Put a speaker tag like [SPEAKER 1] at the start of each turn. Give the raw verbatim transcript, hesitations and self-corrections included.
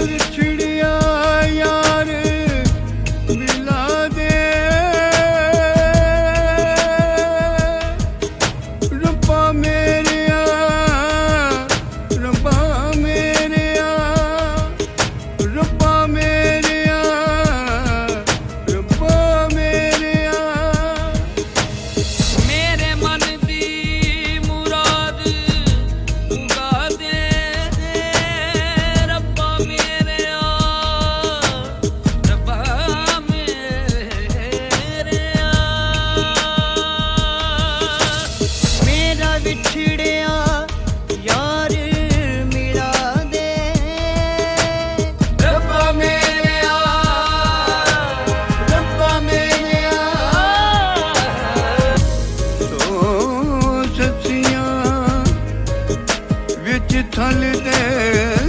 [SPEAKER 1] विछड़िया यार मिला दे रब्बा मेरेया रब्बा मेरेया रब्बा मेरेया रब्बा मेरेया
[SPEAKER 2] मेरे मन दी मुराद पूरा दे रब्बा मेरेया रब्बा मेरेया
[SPEAKER 3] मेरा विछड़िया यार मिला दे
[SPEAKER 1] रब्बा मेरेया रब्बा मेरेया तो सच्चियां विच थल दे